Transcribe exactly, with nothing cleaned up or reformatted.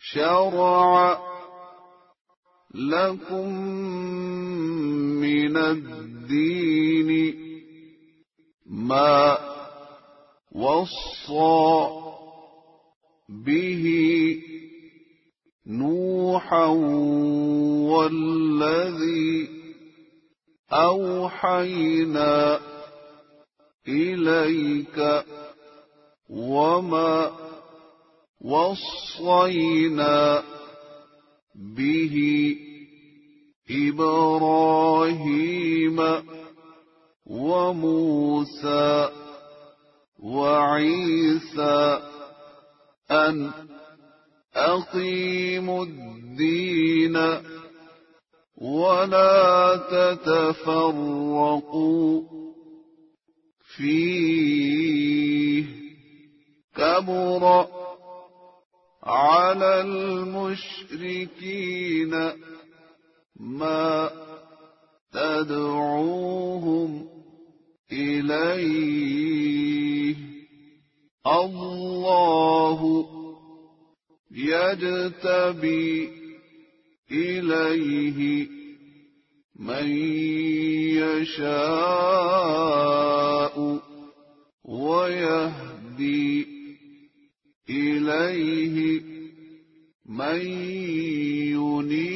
شرع لكم من الدين ما وصى به نوحا والذي أوحينا إليك وما وصينا به إبراهيم وموسى وعيسى أن أقيموا الدين ولا تتفرقوا فيه كبر على المشركين ما تدعوهم إليه الله يجتبي إليه من يشاء ويهدي إليه من ينيب